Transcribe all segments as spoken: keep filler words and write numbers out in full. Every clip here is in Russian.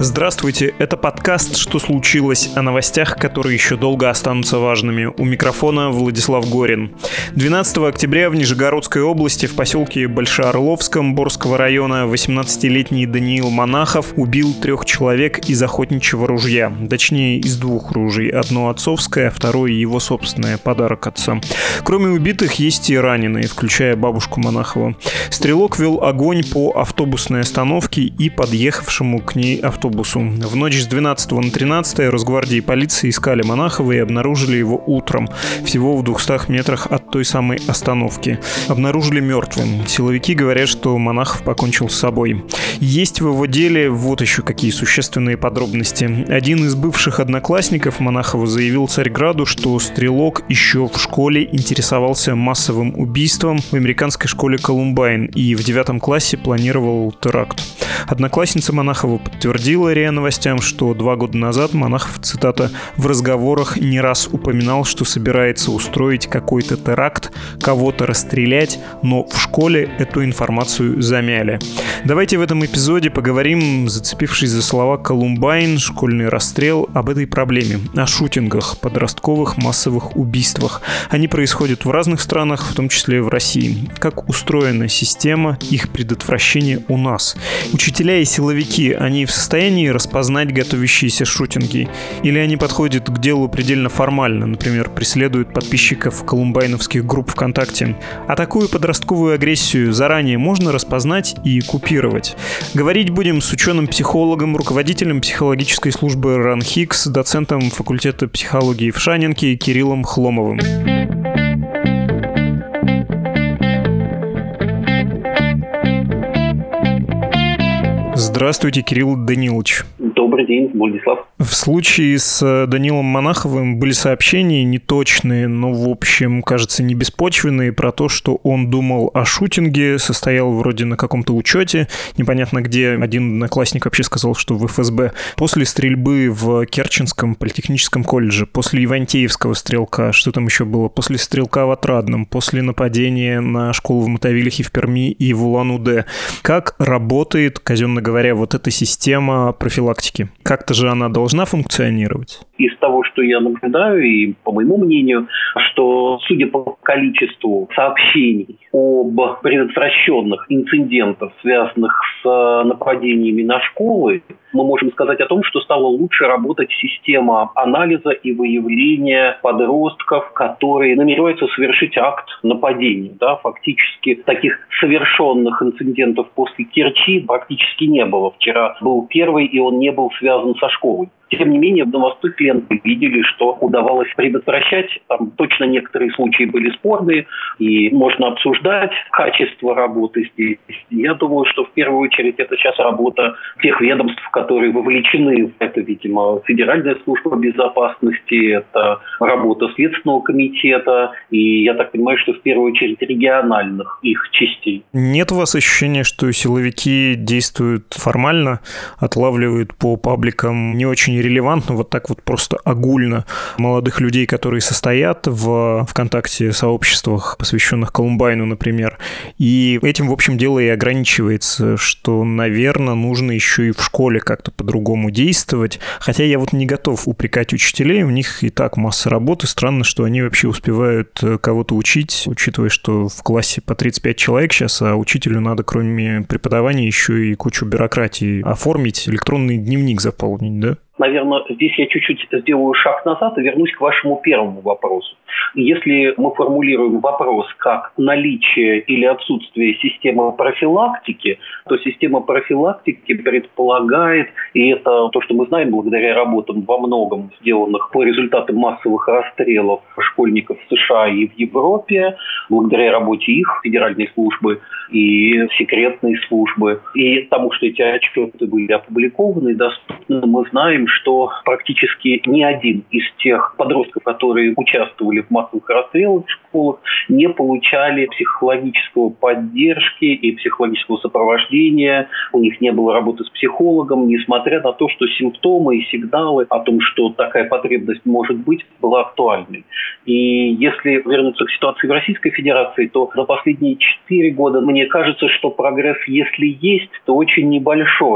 Здравствуйте, это подкаст «Что случилось?» о новостях, которые еще долго останутся важными. У микрофона Владислав Горин. двенадцатого октября в Нижегородской области в поселке Большеорловском Борского района восемнадцатилетний Даниил Монахов убил трех человек из охотничьего ружья. Точнее, из двух ружей. Одно отцовское, а второе его собственное, подарок отца. Кроме убитых есть и раненые, включая бабушку Монахова. Стрелок вел огонь по автобусной остановке и подъехавшему к ней автобусу. В ночь с двенадцатого на тринадцатое Росгвардия и полиция искали Монахова и обнаружили его утром, всего в двухстах метрах от той самой остановки. Обнаружили мертвым. Силовики говорят, что Монахов покончил с собой. Есть в его деле вот еще какие существенные подробности. Один из бывших одноклассников Монахова заявил Царьграду, что стрелок еще в школе интересовался массовым убийством в американской школе Колумбайн и в девятом классе планировал теракт. Одноклассница Монахова подтвердила РИА Новостям, что два года назад Монахов, цитата, в разговорах не раз упоминал, что собирается устроить какой-то теракт, кого-то расстрелять, но в школе эту информацию замяли. Давайте в этом эпизоде поговорим, зацепившись за слова Колумбайн, школьный расстрел, об этой проблеме, о шутингах, подростковых массовых убийствах. Они происходят в разных странах, в том числе и в России. Как устроена система их предотвращения у нас? Учителя и силовики, они в состоянии распознать готовящиеся шутинги? Или они подходят к делу предельно формально, например, преследуют подписчиков колумбайновских групп ВКонтакте? А такую подростковую агрессию заранее можно распознать и купировать? Говорить будем с ученым-психологом, руководителем психологической службы РАНХИКС, доцентом факультета психологии в Шанинке Кириллом Хломовым. Здравствуйте, Кирилл Данилович. Добрый день, Владислав. В случае с Даниилом Монаховым были сообщения неточные, но, в общем, кажется, не беспочвенные, про то, что он думал о шутинге, состоял вроде на каком-то учете, непонятно где. Один одноклассник вообще сказал, что в эф эс бэ. После стрельбы в Керченском политехническом колледже, после Ивантеевского стрелка, что там еще было, после стрелка в Отрадном, после нападения на школу в Мотовилихе в Перми и в Улан-Удэ. Как работает, казенно говоря, вот эта система профилактики? Как-то же она должна функционировать? Из того, что я наблюдаю, и по моему мнению, что, судя по количеству сообщений об предотвращенных инцидентах, связанных с нападениями на школы, мы можем сказать о том, что стала лучше работать система анализа и выявления подростков, которые намереваются совершить акт нападения. Да, фактически таких совершенных инцидентов после Керчи практически не было. Вчера был первый, и он не был связан со школой. Тем не менее, в новостных лентах видели, что удавалось предотвращать. Там точно некоторые случаи были спорные, и можно обсуждать качество работы здесь. Я думаю, что в первую очередь это сейчас работа тех ведомств, которые вовлечены в это, видимо, Федеральная служба безопасности, это работа Следственного комитета, и я так понимаю, что в первую очередь региональных их частей. Нет у вас ощущения, что силовики действуют формально, отлавливают по пабликам не очень релевантно, вот так вот просто огульно молодых людей, которые состоят в ВКонтакте сообществах, посвященных Колумбайну, например, и этим, в общем, дело и ограничивается, что, наверное, нужно еще и в школе как-то по-другому действовать, хотя я вот не готов упрекать учителей, у них и так масса работы, странно, что они вообще успевают кого-то учить, учитывая, что в классе по тридцать пять человек сейчас, а учителю надо, кроме преподавания, еще и кучу бюрократии оформить, электронный дневник заполнить, да? Наверное, здесь я чуть-чуть сделаю шаг назад и вернусь к вашему первому вопросу. Если мы формулируем вопрос как наличие или отсутствие системы профилактики, то система профилактики предполагает, и это то, что мы знаем благодаря работам во многом сделанных по результатам массовых расстрелов школьников в США и в Европе, благодаря работе их федеральной службы и секретной службы, и тому, что эти отчеты были опубликованы и доступны, мы знаем, что практически ни один из тех подростков, которые участвовали в массовых расстрелах в школах, не получали психологической поддержки и психологического сопровождения. У них не было работы с психологом, несмотря на то, что симптомы и сигналы о том, что такая потребность может быть, была актуальной. И если вернуться к ситуации в Российской Федерации, то за последние четыре года мне кажется, что прогресс, если есть, то очень небольшой. В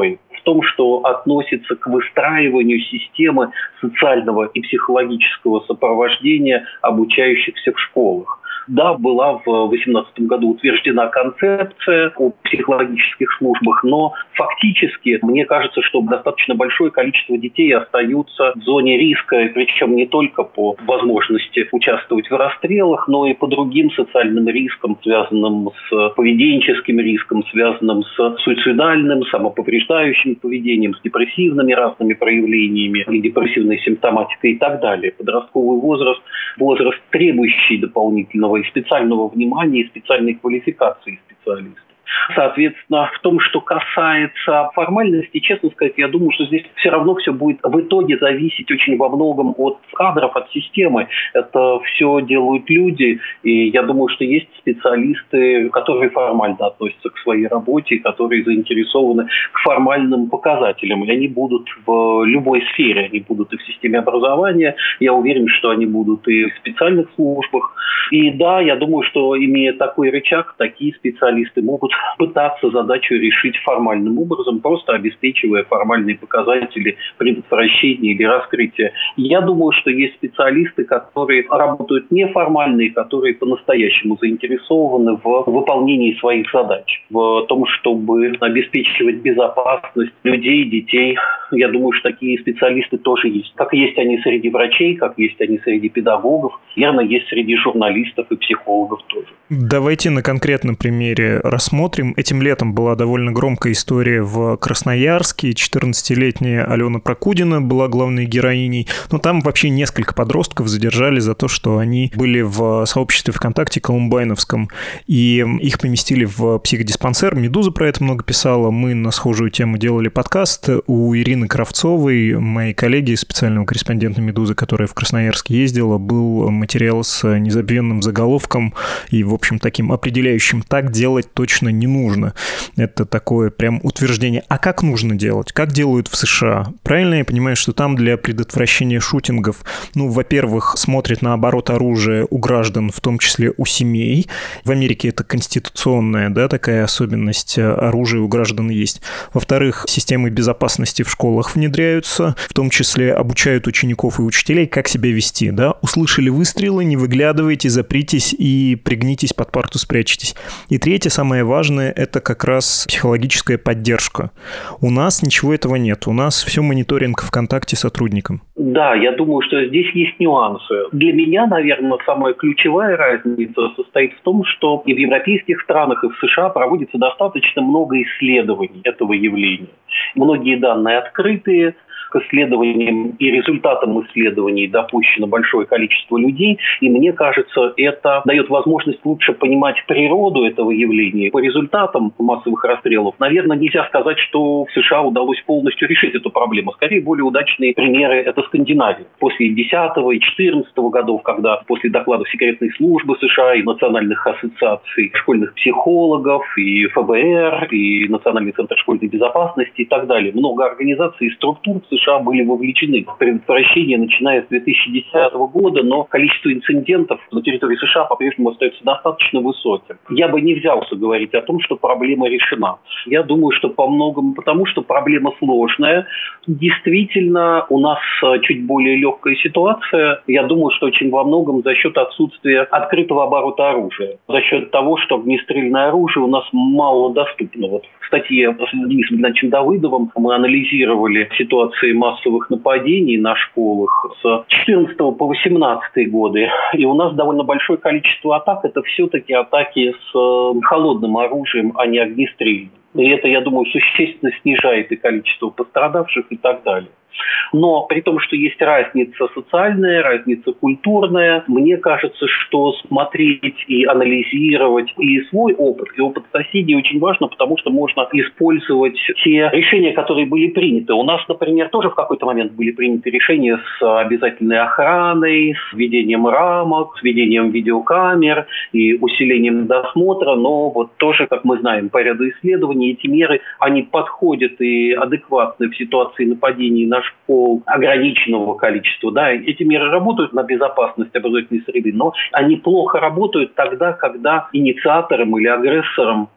том, что относится к выстраиванию системы социального и психологического сопровождения обучающихся в школах. Да, была в две тысячи восемнадцатом году утверждена концепция о психологических службах, но фактически, мне кажется, что достаточно большое количество детей остаются в зоне риска, причем не только по возможности участвовать в расстрелах, но и по другим социальным рискам, связанным с поведенческим риском, связанным с суицидальным, самоповреждающим поведением, с депрессивными разными проявлениями и депрессивной симптоматикой и так далее. Подростковый возраст – возраст, требующий дополнительного и специального внимания, и специальной квалификации специалистов. Соответственно, в том, что касается формальности, честно сказать, я думаю, что здесь все равно все будет в итоге зависеть очень во многом от кадров, от системы. Это все делают люди, и я думаю, что есть специалисты, которые формально относятся к своей работе, которые заинтересованы к формальным показателям. И они будут в любой сфере, они будут и в системе образования, я уверен, что они будут и в специальных службах. И да, я думаю, что имея такой рычаг, такие специалисты могут пытаться задачу решить формальным образом, просто обеспечивая формальные показатели предотвращения или раскрытия. Я думаю, что есть специалисты, которые работают неформально и которые по-настоящему заинтересованы в выполнении своих задач, в том, чтобы обеспечивать безопасность людей, детей. Я думаю, что такие специалисты тоже есть. Как есть они среди врачей, как есть они среди педагогов, верно, есть среди журналистов и психологов тоже. Давайте на конкретном примере рассмотрим. Этим летом была довольно громкая история в Красноярске. четырнадцатилетняя Алена Прокудина была главной героиней. Но там вообще несколько подростков задержали за то, что они были в сообществе ВКонтакте колумбайновском. И их поместили в психодиспансер. «Медуза» про это много писала. Мы на схожую тему делали подкаст. У Ирины Кравцовой, моей коллеги, специального корреспондента «Медузы», которая в Красноярск ездила, был материал с незабвенным заголовком и, в общем, таким определяющим: «Так делать точно не нужно». Это такое прям утверждение. А как нужно делать? Как делают в США? Правильно я понимаю, что там для предотвращения шутингов, ну, во-первых, смотрят на оборот оружия у граждан, в том числе у семей. В Америке это конституционная, да, такая особенность, оружия у граждан есть. Во-вторых, системы безопасности в школах внедряются, в том числе обучают учеников и учителей, как себя вести, да. Услышали выстрелы, не выглядывайте, запритесь и пригнитесь под парту, спрячьтесь. И третье, самое важное, это как раз психологическая поддержка. У нас ничего этого нет. У нас все мониторинг ВКонтакте сотрудникам. Да, я думаю, что здесь есть нюансы. Для меня, наверное, самая ключевая разница состоит в том, что и в европейских странах, и в США проводится достаточно много исследований этого явления. Многие данные открытые. К исследованиям и результатам исследований допущено большое количество людей, и мне кажется, это дает возможность лучше понимать природу этого явления. По результатам массовых расстрелов, наверное, нельзя сказать, что в США удалось полностью решить эту проблему. Скорее, более удачные примеры – это Скандинавия. После десятого и четырнадцатого годов, когда после докладов секретной службы США и национальных ассоциаций школьных психологов, и эф бэ эр, и Национальный центр школьной безопасности и так далее, много организаций и структур в США были вовлечены в предотвращение, начиная с две тысячи десятого года, но количество инцидентов на территории США по-прежнему остается достаточно высоким. Я бы не взялся говорить о том, что проблема решена. Я думаю, что по многому потому, что проблема сложная. Действительно, у нас чуть более легкая ситуация. Я думаю, что очень во многом за счет отсутствия открытого оборота оружия. За счет того, что огнестрельное оружие у нас мало доступно. Вот в статье с Денисом Геннадьевичем Давыдовым мы анализировали ситуации массовых нападений на школах с четырнадцатого по восемнадцатый годы. И у нас довольно большое количество атак. Это все-таки атаки с холодным оружием, а не огнестрельным. И это, я думаю, существенно снижает и количество пострадавших и так далее. Но при том, что есть разница социальная, разница культурная, мне кажется, что смотреть и анализировать и свой опыт, и опыт соседей очень важно, потому что можно использовать те решения, которые были приняты. У нас, например, тоже в какой-то момент были приняты решения с обязательной охраной, с введением рамок, с введением видеокамер и усилением досмотра, но вот тоже, как мы знаем по ряду исследований, эти меры, они подходят и адекватны в ситуации нападений на школ ограниченного количества. Да, эти меры работают на безопасность образовательной среды, но они плохо работают тогда, когда инициатором или агрессором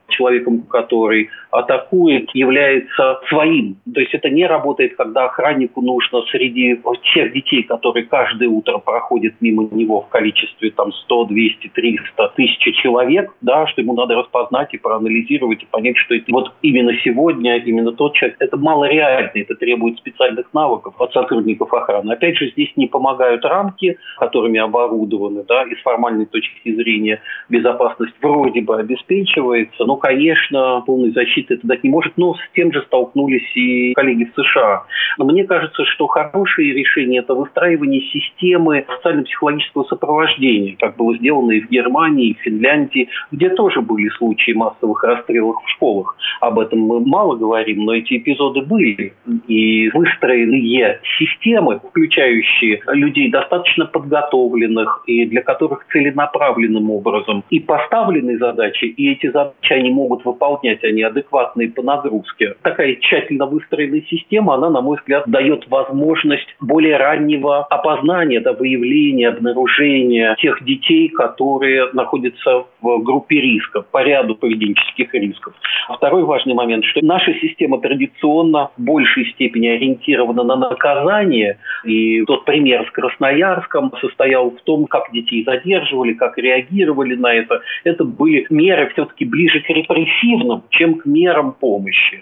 человеком, который атакует, является своим. То есть это не работает, когда охраннику нужно среди тех детей, которые каждое утро проходят мимо него в количестве там сто, двести, триста, тысяча человек, да, что ему надо распознать и проанализировать и понять, что это вот именно сегодня, именно тот человек. Это малореально, это требует специальных навыков от сотрудников охраны. Опять же, здесь не помогают рамки, которыми оборудованы, да, и с формальной точки зрения безопасность вроде бы обеспечивается, но, конечно, полной защиты это дать не может, но с тем же столкнулись и коллеги в США. Но мне кажется, что хорошее решение – это выстраивание системы социально-психологического сопровождения, как было сделано и в Германии, и в Финляндии, где тоже были случаи массовых расстрелов в школах. Об этом мы мало говорим, но эти эпизоды были. И выстроенные системы, включающие людей достаточно подготовленных и для которых целенаправленным образом и поставлены задачи, и эти задачи они могут выполнять, они адекватные по нагрузке. Такая тщательно выстроенная система, она, на мой взгляд, дает возможность более раннего опознания, да, выявления, обнаружения тех детей, которые находятся в группе риска, по ряду поведенческих рисков. Второй важный момент, что наша система традиционно в большей степени ориентирована на наказание, и тот пример с Красноярском состоял в том, как детей задерживали, как реагировали на это. Это были меры все-таки ближе к репрессивным, чем к мерам помощи.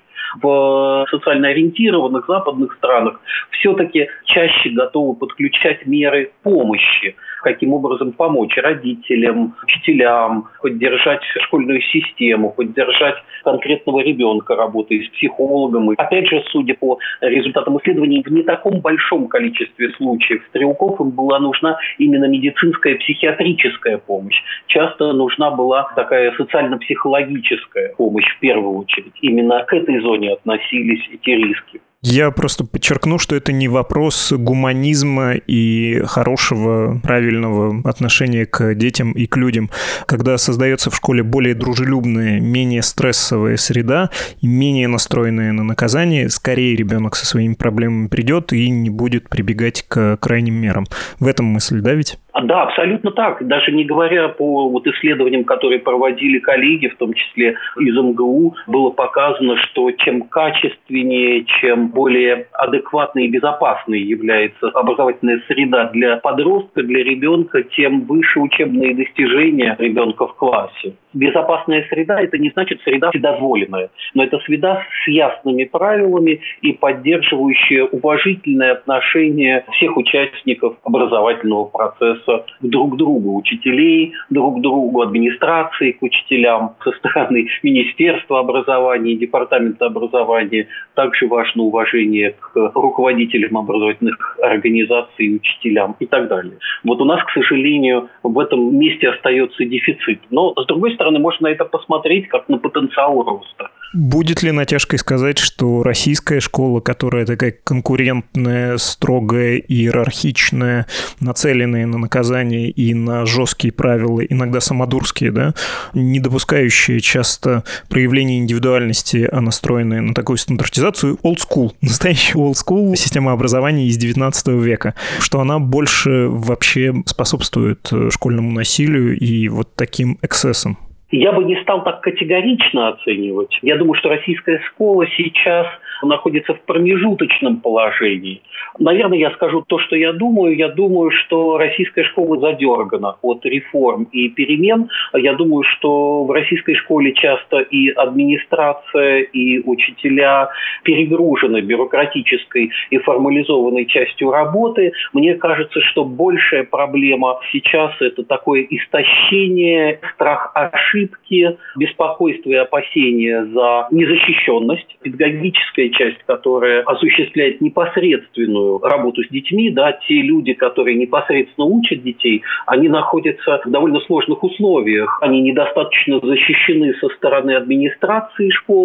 В социально ориентированных западных странах все-таки чаще готовы подключать меры помощи. Каким образом помочь родителям, учителям, поддержать школьную систему, поддержать конкретного ребенка, работая с психологом. И опять же, судя по результатам исследований, в не таком большом количестве случаев стрелков им была нужна именно медицинская психиатрическая помощь. Часто нужна была такая социально-психологическая помощь в первую очередь. Именно к этой зоне относились эти риски. Я просто подчеркну, что это не вопрос гуманизма и хорошего, правильного отношения к детям и к людям. Когда создается в школе более дружелюбная, менее стрессовая среда и менее настроенная на наказание, скорее ребенок со своими проблемами придет и не будет прибегать к крайним мерам. В этом мысль, да, ведь? Да, абсолютно так. Даже не говоря по вот исследованиям, которые проводили коллеги, в том числе из эм гэ у, было показано, что чем качественнее, чем более адекватной и безопасной является образовательная среда для подростка, для ребенка, тем выше учебные достижения ребенка в классе. Безопасная среда – это не значит среда вседозволенная, но это среда с ясными правилами и поддерживающая уважительное отношение всех участников образовательного процесса друг к другу, учителей, друг к другу, администрации к учителям, со стороны Министерства образования и Департамента образования. Также важно уважение к руководителям образовательных организаций, учителям и так далее. Вот у нас, к сожалению, в этом месте остается дефицит. Но, с другой стороны, можно на это посмотреть как на потенциал роста. Будет ли натяжкой сказать, что российская школа, которая такая конкурентная, строгая, иерархичная, нацеленная на наказание и на жесткие правила, иногда самодурские, да, не допускающая часто проявления индивидуальности, а настроенная на такую стандартизацию, old school, настоящая old school система образования из девятнадцатого века, что она больше вообще способствует школьному насилию и вот таким эксцессам? Я бы не стал так категорично оценивать. Я думаю, что российская школа сейчас находится в промежуточном положении. Наверное, я скажу то, что я думаю. Я думаю, что российская школа задергана от реформ и перемен. Я думаю, что в российской школе часто и администрация, и учителя перегружены бюрократической и формализованной частью работы. Мне кажется, что большая проблема сейчас – это такое истощение, страх ошибки, беспокойство и опасения за незащищенность. Педагогическая часть, которая осуществляет непосредственную работу с детьми, да, те люди, которые непосредственно учат детей, они находятся в довольно сложных условиях. Они недостаточно защищены со стороны администрации школы,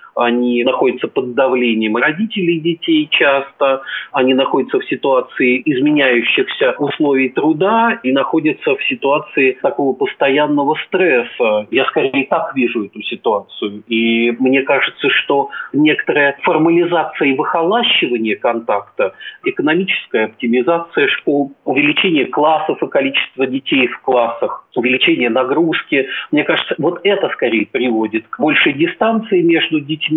они находятся под давлением родителей детей часто, они находятся в ситуации изменяющихся условий труда и находятся в ситуации такого постоянного стресса. Я скорее так вижу эту ситуацию. И мне кажется, что некоторая формализация и выхолащивание контакта, экономическая оптимизация школ, увеличение классов и количества детей в классах, увеличение нагрузки, мне кажется, вот это скорее приводит к большей дистанции между детьми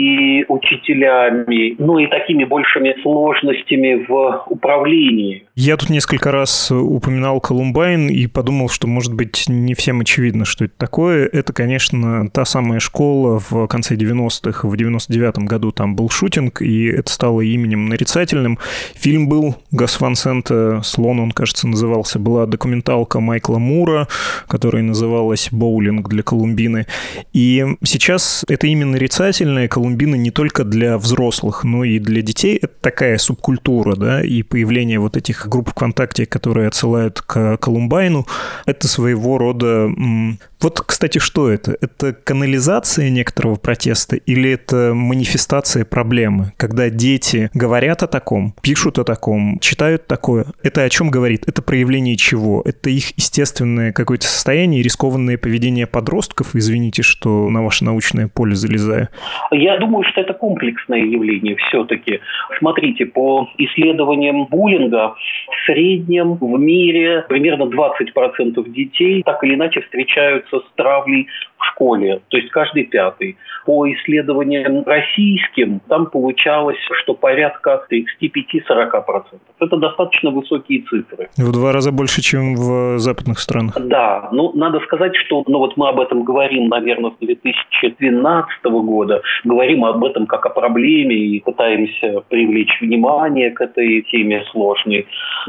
и учителями, ну и такими большими сложностями в управлении. Я тут несколько раз упоминал Колумбайн и подумал, что, может быть, не всем очевидно, что это такое. Это, конечно, та самая школа в конце девяностых. В девяносто девятом году там был шутинг, и это стало именем нарицательным. Фильм был Гас Ван Сента, «Слон» он, кажется, назывался. Была документалка Майкла Мура, которая называлась «Боулинг для Колумбины». И сейчас это имя нарицательное. Колумбина не только для взрослых, но и для детей. Это такая субкультура, да, и появление вот этих групп ВКонтакте, которые отсылают к Колумбайну, это своего рода... Вот, кстати, что это? Это канализация некоторого протеста или это манифестация проблемы? Когда дети говорят о таком, пишут о таком, читают такое, это о чем говорит? Это проявление чего? Это их естественное какое-то состояние, рискованное поведение подростков? Извините, что на ваше научное поле залезаю. Я думаю, что это комплексное явление все-таки. Смотрите, по исследованиям буллинга в среднем в мире примерно двадцать процентов детей так или иначе встречаются с травлей в школе, то есть каждый пятый. По исследованиям российским там получалось, что порядка тридцать пять - сорок процентов. Это достаточно высокие цифры. В два раза больше, чем в западных странах. Да, ну надо сказать, что ну вот мы об этом говорим, наверное, с две тысячи двенадцатого года, говорим об этом как о проблеме и пытаемся привлечь внимание к этой теме сложной.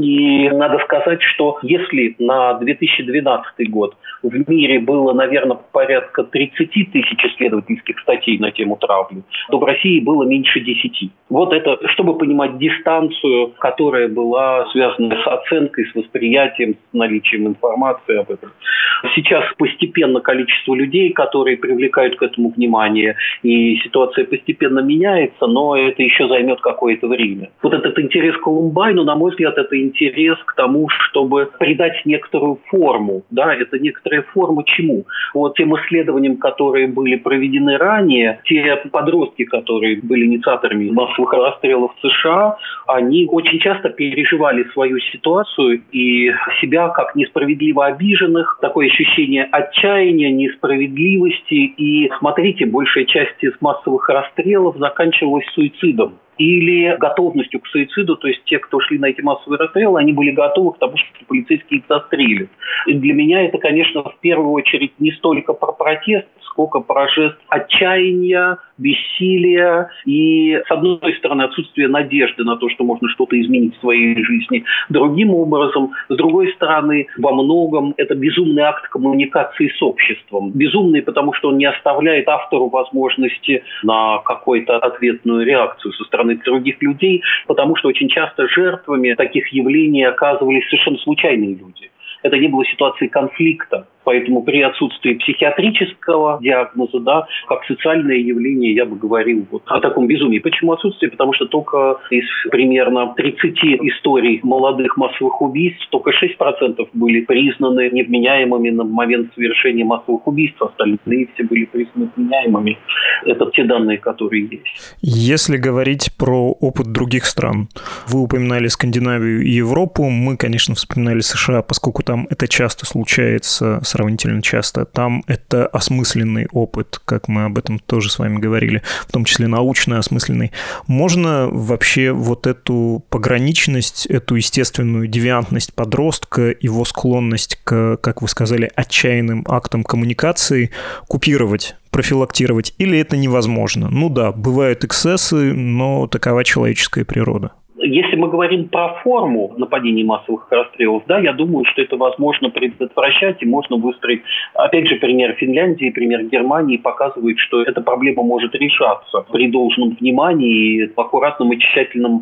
И надо сказать, что если на две тысячи двенадцатый год в мире было, наверное, порядка тридцать тысяч исследовательских статей на тему травли, то в России было меньше десяти. Вот это, чтобы понимать дистанцию, которая была связана с оценкой, с восприятием, с наличием информации об этом. Сейчас постепенно количество людей, которые привлекают к этому внимание, и ситуация постепенно меняется, но это еще займет какое-то время. Вот этот интерес к Колумбайну, на мой взгляд, это интерес к тому, чтобы придать некоторую форму. Да, это некоторая форма чему? Вот тем исследованиям, которые были проведены ранее, те подростки, которые были инициаторами массовых расстрелов в США, они очень часто переживали свою ситуацию и себя как несправедливо обиженных, такое ощущение отчаяния, несправедливости. И, смотрите, большая часть из массовых расстрелов заканчивалась суицидом или готовностью к суициду, то есть те, кто шли на эти массовые расстрелы, они были готовы к тому, что полицейские их застрелят. И для меня это, конечно, в первую очередь не столько про протест, сколько про жест отчаяния, бессилия и, с одной стороны, отсутствие надежды на то, что можно что-то изменить в своей жизни другим образом, с другой стороны, во многом это безумный акт коммуникации с обществом. Безумный, потому что он не оставляет автору возможности на какую-то ответную реакцию со стороны других людей, потому что очень часто жертвами таких явлений оказывались совершенно случайные люди. Это не было ситуации конфликта. Поэтому при отсутствии психиатрического диагноза, да, как социальное явление, я бы говорил вот о таком безумии. Почему отсутствие? Потому что только из примерно тридцати историй молодых массовых убийств только шесть процентов были признаны невменяемыми на момент совершения массовых убийств. Остальные все были признаны вменяемыми. Это те данные, которые есть. Если говорить про опыт других стран, вы упоминали Скандинавию и Европу, мы, конечно, вспоминали США, поскольку там это часто случается, сравнительно часто. Там это осмысленный опыт, как мы об этом тоже с вами говорили, в том числе научно осмысленный. Можно вообще вот эту пограничность, эту естественную девиантность подростка, его склонность к, как вы сказали, отчаянным актам коммуникации купировать, профилактировать, или это невозможно? Ну да, бывают эксцессы, но такова человеческая природа. Если мы говорим про форму нападений массовых расстрелов, да, я думаю, что это возможно предотвращать и можно выстроить. Опять же, пример Финляндии, пример Германии показывает, что эта проблема может решаться при должном внимании и аккуратном и тщательном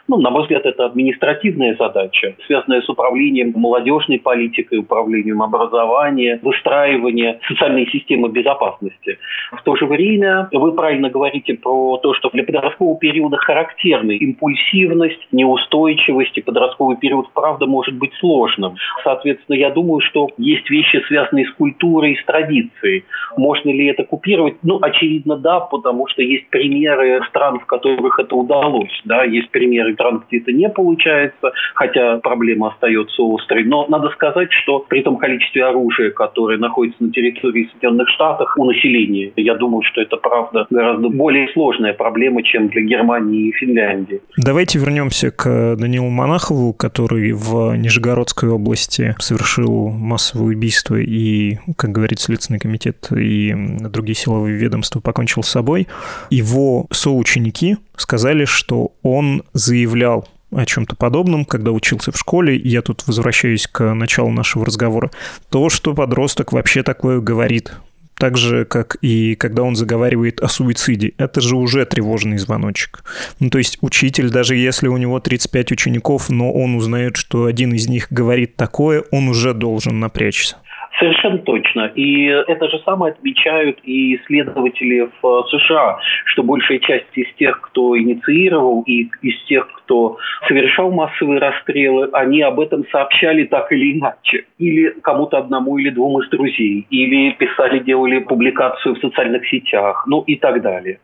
Ну, на мой взгляд, это административная задача, связанная с управлением молодежной политикой, управлением образования, выстраиванием социальной системы безопасности. В то же время вы правильно говорите про то, что для подросткового периода характерны импульсивность, неустойчивость, и подростковый период, правда, может быть сложным. Соответственно, я думаю, что есть вещи, связанные с культурой и с традицией. Можно ли это купировать? Ну, очевидно, да, потому что есть примеры стран, в которых это удалось. Да? Есть примеры стран, где это не получается, хотя проблема остается острой. Но надо сказать, что при том количестве оружия, которое находится на территории Соединенных Штатов, у населения, я думаю, что это, правда, гораздо более сложная проблема, чем для Германии и Финляндии. Давайте вернемся к Данилу Монахову, который в Нижегородской области совершил массовое убийство, и, как говорит Следственный комитет, и другие силовые ведомства покончил с собой. Его соученики сказали, что он заявлял о чем-то подобном, когда учился в школе. Я тут возвращаюсь к началу нашего разговора. То, что подросток вообще такое говорит, так же, как и когда он заговаривает о суициде. Это же уже тревожный звоночек. Ну, то есть учитель, даже если у него тридцать пять учеников, но он узнает, что один из них говорит такое, он уже должен напрячься. Совершенно точно. И это же самое отмечают и исследователи в США, что большая часть из тех, кто инициировал, и из тех, кто совершал массовые расстрелы, они об этом сообщали так или иначе. Или кому-то одному или двум из друзей. Или писали, делали публикацию в социальных сетях, ну и так далее.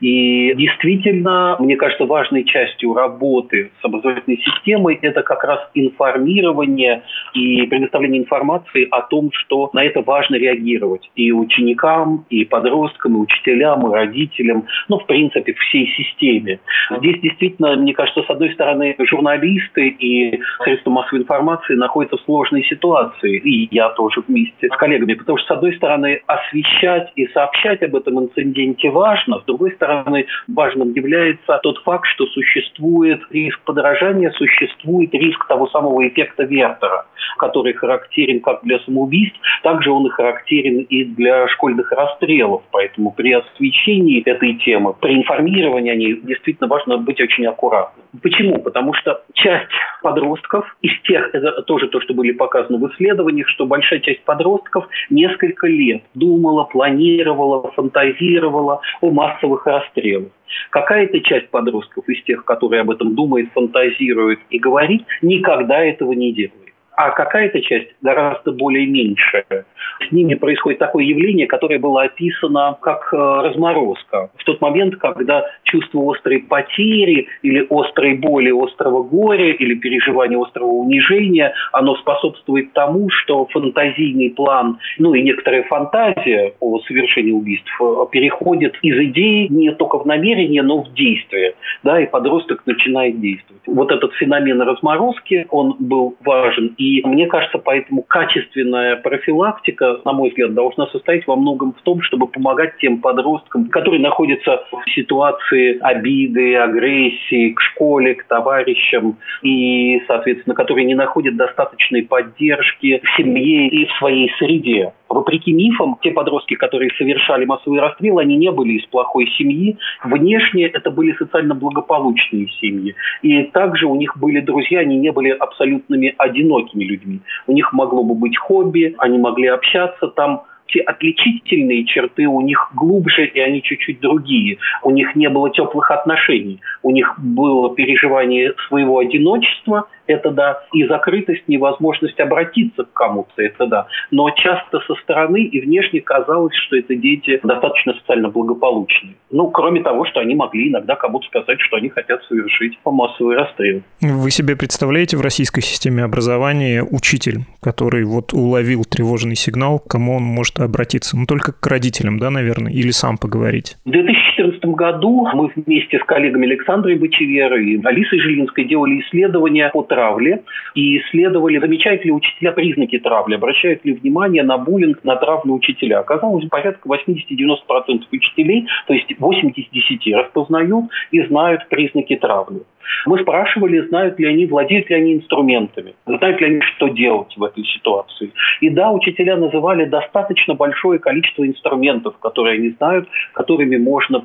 И действительно, мне кажется, важной частью работы с образовательной системой это как раз информирование и предоставление информации о том, что на это важно реагировать и ученикам, и подросткам, и учителям, и родителям, ну, в принципе, всей системе. Здесь действительно, мне кажется, с одной стороны, журналисты и средства массовой информации находятся в сложной ситуации, и я тоже вместе с коллегами, потому что, с одной стороны, освещать и сообщать об этом инциденте важно, с другой стороны, важным является тот факт, что существует риск подражания, существует риск того самого эффекта Вертера, который характерен как для самоубийств, также он и характерен и для школьных расстрелов. Поэтому при освещении этой темы, при информировании о ней действительно важно быть очень аккуратным. Почему? Потому что часть подростков, из тех, это тоже то, что были показаны в исследованиях, что большая часть подростков несколько лет думала, планировала, фантазировала о массовых расстрелах. Какая-то часть подростков из тех, которые об этом думает, фантазирует и говорит, никогда этого не делает. А какая-то часть гораздо более меньшая. С ними происходит такое явление, которое было описано как э, разморозка. В тот момент, когда чувство острой потери или острой боли, острого горя или переживания острого унижения, оно способствует тому, что фантазийный план, ну и некоторая фантазия о совершении убийств переходит из идеи не только в намерение, но в действие. Да, и подросток начинает действовать. Вот этот феномен разморозки, он был важен. И мне кажется, поэтому качественная профилактика, на мой взгляд, должна состоять во многом в том, чтобы помогать тем подросткам, которые находятся в ситуации обиды, агрессии к школе, к товарищам, и, соответственно, которые не находят достаточной поддержки в семье и в своей среде. Вопреки мифам, те подростки, которые совершали массовые расстрелы, они не были из плохой семьи. Внешне это были социально благополучные семьи. И также у них были друзья, они не были абсолютными одинокими людьми. У них могло бы быть хобби, они могли общаться там. Те отличительные черты у них глубже, и они чуть-чуть другие. У них не было теплых отношений. У них было переживание своего одиночества, это да, и закрытость, невозможность обратиться к кому-то, это да. Но часто со стороны и внешне казалось, что это дети достаточно социально благополучные. Ну, кроме того, что они могли иногда кому-то сказать, что они хотят совершить массовый расстрел. Вы себе представляете в российской системе образования учитель, который вот уловил тревожный сигнал, к кому он может обратиться? Ну, только к родителям, да, наверное, или сам поговорить? В две тысячи четырнадцатом году мы вместе с коллегами Александрой Бочеверой и Алисой Жилинской делали исследования по травле и исследовали, замечают ли учителя признаки травли, обращают ли внимание на буллинг, на травлю учителя. Оказалось, порядка восемьдесят-девяносто процентов учителей, то есть восемьдесят из десяти, распознают и знают признаки травли. Мы спрашивали, знают ли они, владеют ли они инструментами, знают ли они, что делать в этой ситуации. И да, учителя называли достаточно большое количество инструментов, которые они знают, которыми можно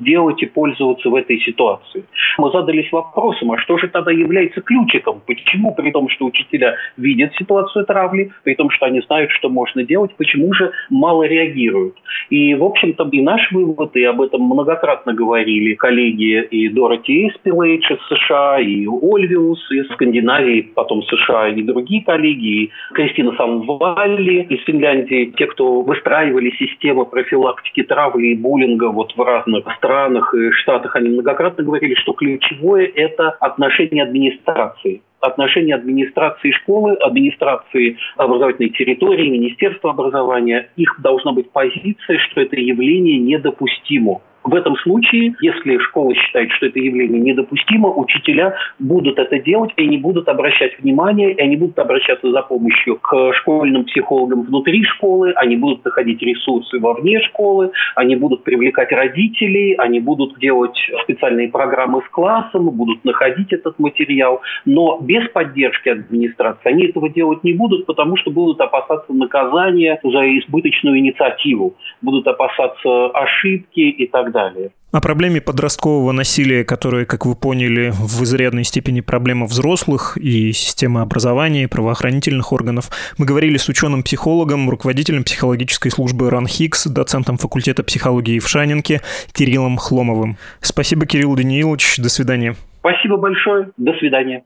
делать и пользоваться в этой ситуации. Мы задались вопросом, а что же тогда является ключиком? Почему, при том, что учителя видят ситуацию травли, при том, что они знают, что можно делать, почему же мало реагируют? И, в общем-то, и наш вывод, и об этом многократно говорили коллеги и Дороти Эспилейдж из США, и Ольвиус из Скандинавии, потом США, и другие коллеги, и Кристина Санвалли из Финляндии, те, кто выстраивали системы профилактики травли и буллинга вот в разных странах и штатах, они многократно говорили, что ключевое – это отношение администрации. Отношение администрации школы, администрации образовательной территории, Министерства образования. Их должна быть позиция, что это явление недопустимо. В этом случае, если школа считает, что это явление недопустимо, учителя будут это делать и не будут обращать внимание, и они будут обращаться за помощью к школьным психологам внутри школы, они будут находить ресурсы вовне школы, они будут привлекать родителей, они будут делать специальные программы с классом, будут находить этот материал, но без поддержки администрации они этого делать не будут, потому что будут опасаться наказания за избыточную инициативу, будут опасаться ошибки и так далее. Далее. О проблеме подросткового насилия, которое, как вы поняли, в изрядной степени проблема взрослых и системы образования, и правоохранительных органов, мы говорили с ученым-психологом, руководителем психологической службы РАНХИКС, доцентом факультета психологии в Шанинке Кириллом Хломовым. Спасибо, Кирилл Даниилович. До свидания. Спасибо большое. До свидания.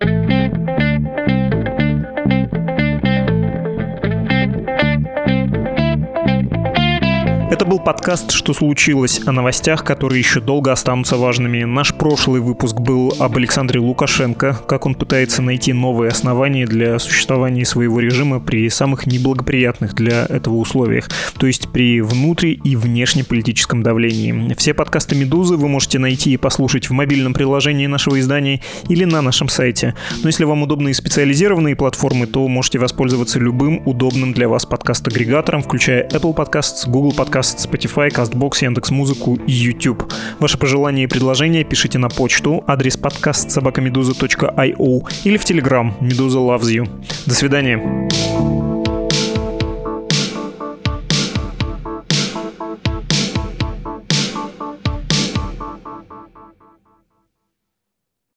Это был подкаст «Что случилось?» о новостях, которые еще долго останутся важными. Наш прошлый выпуск был об Александре Лукашенко, как он пытается найти новые основания для существования своего режима при самых неблагоприятных для этого условиях, то есть при внутри- и внешнеполитическом давлении. Все подкасты «Медузы» вы можете найти и послушать в мобильном приложении нашего издания или на нашем сайте. Но если вам удобны и специализированные платформы, то можете воспользоваться любым удобным для вас подкаст-агрегатором, включая Apple Podcasts, Google Podcasts, Spotify, CastBox, Яндекс.Музыку и YouTube. Ваши пожелания и предложения пишите на почту, адрес подкаст собака медуза точка ай о или в Telegram Медуза loves you. До свидания.